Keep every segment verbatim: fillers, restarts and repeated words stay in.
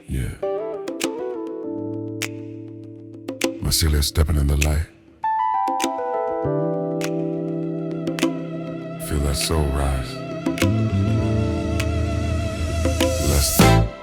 Yeah. Marcelia stepping in the light. Feel that soul rise. Let's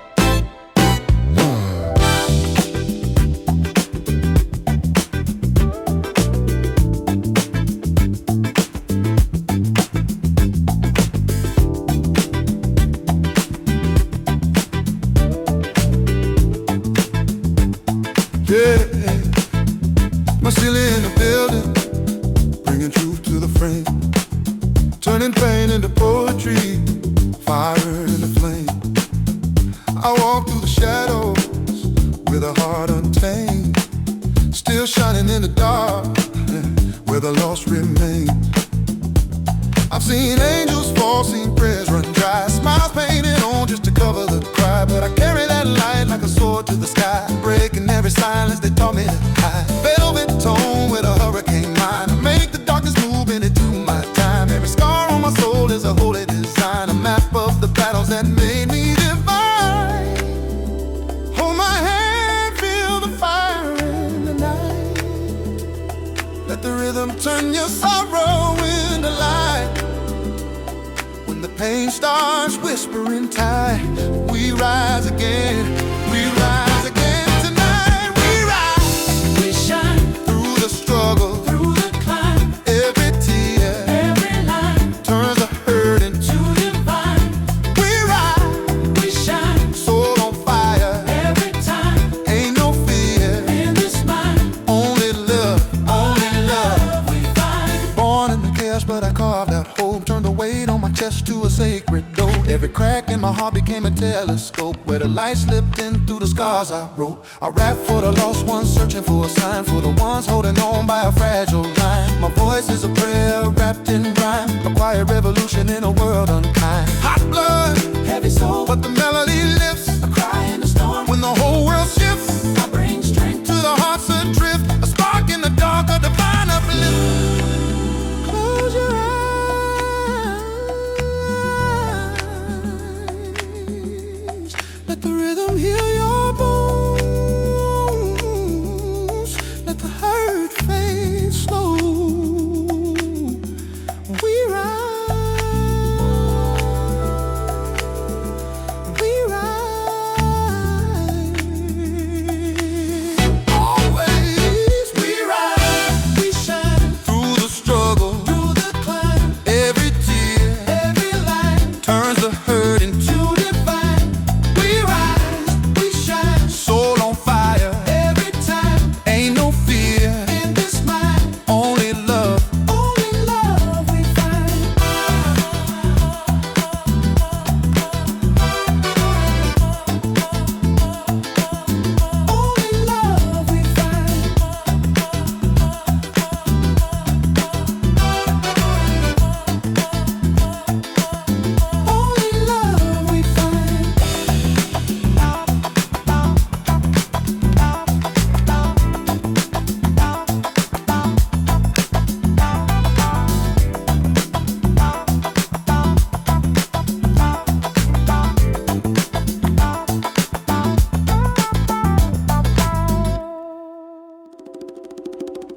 Yeah, Marcelia in the building, bringing truth to the frame, turning pain into poetry, fire in the flame. I walk through the shadows with a heart untamed, still shining in the dark where the lost remain. I've seen angels fall, seen prayers run dry, smiles painted on just to cover the cry. But I carry that light like a sword to the sky, breaking every silence they taught me to hide. Velvet tone with a hurricane mind, I make the darkness move into my time. Every scar on my soul is a holy design, a map of the battles that made me divine. Hold my hand, feel the fire in the night. Let the rhythm turn your sorrow into light. When the pain starts whispering tight, we rise again, we rise again tonight. We rise, we shine through the struggle, through the climb. every tear, Every line turns the hurt into divine. we rise, We shine soul on fire, every time. ain't no fear, In this mind, only love, only love. we find. Born in the chaos, but I carved out hope, turned the weight on my chest to a sacred door. Every crack in my heart became a telescope, where the light slipped in through the scars I wrote. I rap for the lost ones, searching for a sign, for the ones holding on by a fragile line. My voice is a prayer wrapped in rhyme, a quiet revolution in a world unkind. Hot blood